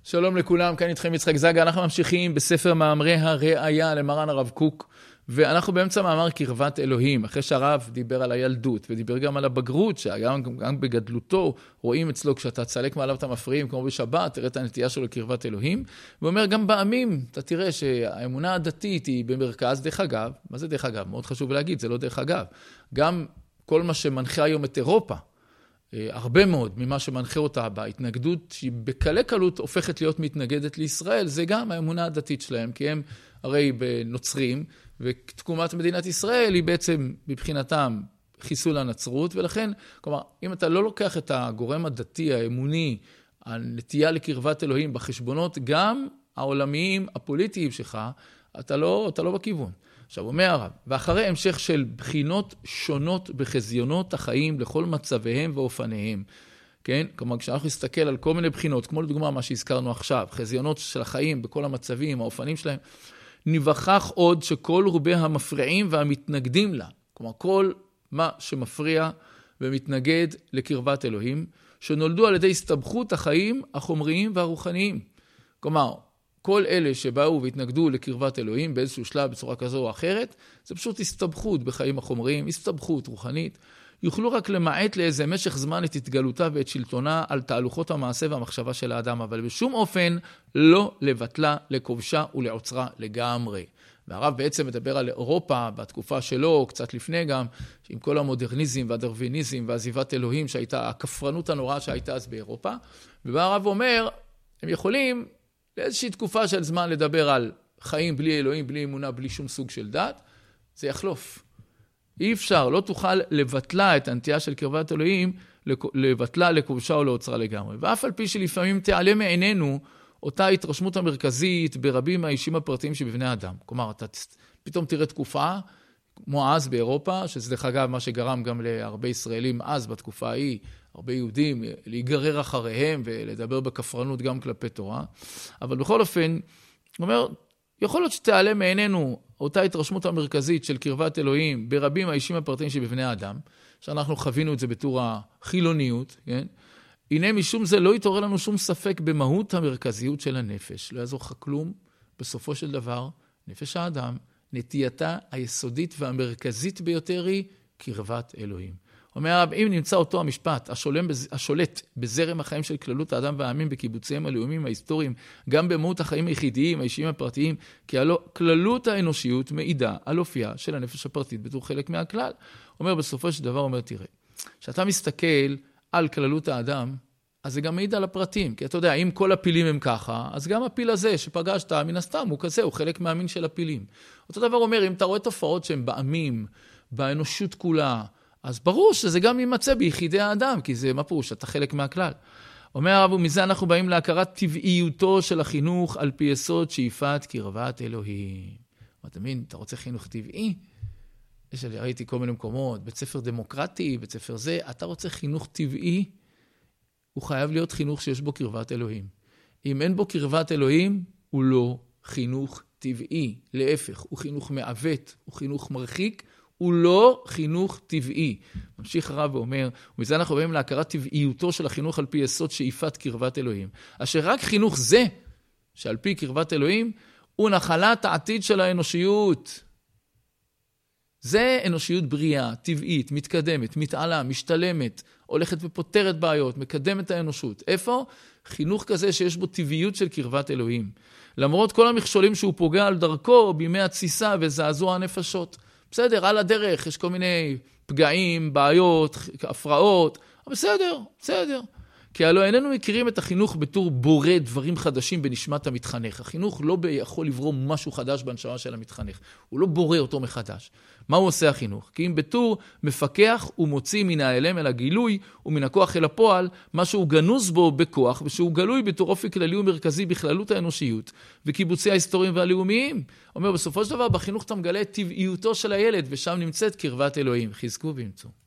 שלום לכולם, כאן איתכם יצחק זגה. אנחנו ממשיכים בספר מאמרי הראייה למרן הרב קוק, ואנחנו באמצע מאמר קרבת אלוהים, אחרי שהרב דיבר על הילדות, ודיבר גם על הבגרות, שגם בגדלותו רואים אצלו, כשאתה צלק מעליו את המפריעים, כמו בשבת, תראה את הנטייה שלו לקרבת אלוהים, ואומר גם בעמים, אתה תראה שהאמונה הדתית היא במרכז, דרך אגב, מה זה דרך אגב? מאוד חשוב להגיד, זה לא דרך אגב. גם כל מה שמנחה היום את אירופה, הרבה מאוד ממה שמנחה אותה בהתנגדות, שהיא בקלי קלות הופכת להיות מתנגדת לישראל, זה גם האמונה הדתית שלהם, כי הם הרי בנוצרים, ותקומת מדינת ישראל היא בעצם מבחינתם חיסול הנצרות, ולכן, כלומר, אם אתה לא לוקח את הגורם הדתי, האמוני, הנטייה לקרבת אלוהים בחשבונות, גם העולמיים, הפוליטיים שלך, אתה לא בכיוון. עכשיו, אומר הרב, ואחרי המשך של בחינות שונות בחזיונות החיים לכל מצביהם ואופניהם, כן? כלומר, כשאנחנו נסתכל על כל מיני בחינות, כמו לדוגמה מה שהזכרנו עכשיו, חזיונות של החיים בכל המצבים, האופנים שלהם, נבחך עוד שכל רובי המפריעים והמתנגדים לה, כלומר, כל מה שמפריע ומתנגד לקרבת אלוהים, שנולדו על ידי הסתבכות החיים החומריים והרוחניים. כלומר, כל אלה שבאו והתנגדו לקרבת אלוהים באיזשהו שלב בצורה כזו או אחרת, זה פשוט הסתבכות בחיים החומריים, הסתבכות רוחנית. יוכלו רק למעט לאיזה משך זמן את התגלותה ואת שלטונה על תהלוכות המעשה והמחשבה של האדם, אבל בשום אופן לא לבטלה, לכובשה ולעוצרה לגמרי. והרב בעצם מדבר על אירופה בתקופה שלו, קצת לפני גם, עם כל המודרניזם והדרוויניזם ועזיבת אלוהים, שהייתה הכפרנות הנוראה שהייתה אז באירופה. ובא הרב אומר, הם יכולים לאיזושהי תקופה של זמן לדבר על חיים בלי אלוהים, בלי אמונה, בלי שום סוג של דת, זה יחלוף. אי אפשר, לא תוכל לבטלה את הנטייה של קרבת אלוהים, לבטלה, לכובשה או לעוצרה לגמרי. ואף על פי שלפעמים תעלה מעינינו אותה התרשמות המרכזית ברבים מהאישים הפרטיים שבבני אדם. כלומר, אתה פתאום תראה תקופה, כמו אז באירופה, שזה דרך אגב מה שגרם גם להרבה ישראלים אז בתקופה ההיא, הרבה יהודים להיגרר אחריהם ולדבר בכפרנות גם כלפי תורה. אבל בכל אופן, הוא אומר, יכול להיות שתעלה מעינינו אותה התרשמות המרכזית של קרבת אלוהים ברבים האישים הפרטיים שבבני האדם, שאנחנו חווינו את זה בתור החילוניות, כן? הנה משום זה לא יתעורר לנו שום ספק במהות המרכזיות של הנפש. לא יעזור לך כלום, בסופו של דבר, נפש האדם, נטייתה היסודית והמרכזית ביותר היא קרבת אלוהים. אומר הרב, אם נמצא אותו המשפט, השולט בזרם החיים של כללות האדם והעמים בקיבוציהם הלאומיים ההיסטוריים, גם במהות החיים היחידיים, האישיים הפרטיים, כי הלא כללות האנושיות מעידה על אופייה של הנפש הפרטית בתור חלק מהכלל. אומר בסופו של דבר, אומר תראה, כשאתה מסתכל על כללות האדם, אז זה גם מעיד על הפרטים, כי אתה יודע, אם כל הפילים הם ככה, אז גם הפיל הזה שפגשת מן הסתם הוא כזה, הוא חלק מהמין של הפילים. אותו דבר אומר, אם אתה רואה תופעות שהן בעמים, באנושות כולה, אז ברור שזה גם יימצא ביחידי האדם, כי זה מה פירוש, אתה חלק מהכלל. אומר הרב, ומזה אנחנו באים להכרת טבעיותו של החינוך על פי יסוד שאיפת קרבת אלוהים. אתה מבין, אתה רוצה חינוך טבעי? ראיתי כל מיני מקומות, בית ספר דמוקרטי, בית ספר זה, אתה רוצה חינוך טבעי, הוא חייב להיות חינוך שיש בו קרבת אלוהים. אם אין בו קרבת אלוהים, הוא לא חינוך טבעי. להפך, הוא חינוך מעוות, הוא חינוך מרחיק, הוא לא חינוך טבעי. ממשיך הרב ואומר, ומזה אנחנו באים להכרת טבעיותו של החינוך על פי יסוד שאיפת קרבת אלוהים. אשר רק חינוך זה, שעל פי קרבת אלוהים, הוא נחלת העתיד של האנושיות. זה אנושיות בריאה, טבעית, מתקדמת, מתעלה, משתלמת, הולכת ופותרת בעיות, מקדמת האנושות. איפה? חינוך כזה שיש בו טבעיות של קרבת אלוהים. למרות כל המכשולים שהוא פוגע על דרכו בימי התסיסה וזעזוע הנפשות. בסדר, על הדרך יש כל מיני פגעים, בעיות, הפרעות, אבל בסדר. כי הלוא איננו מכירים את החינוך בתור בורא דברים חדשים בנשמת המתחנך. החינוך לא יכול לברום משהו חדש בנשמה של המתחנך. הוא לא בורא אותו מחדש. מה הוא עושה החינוך? כי אם בתור מפקח הוא מוציא מן ההלם אל הגילוי ומן הכוח אל הפועל, מה שהוא גנוז בו בכוח ושהוא גלוי בתור אופי כללי ומרכזי בכללות האנושיות וקיבוצי ההיסטוריים והלאומיים. אומר בסופו של דבר בחינוך אתה מגלה את טבעיותו של הילד ושם נמצאת קרבת אלוהים. חזקו ואמצו.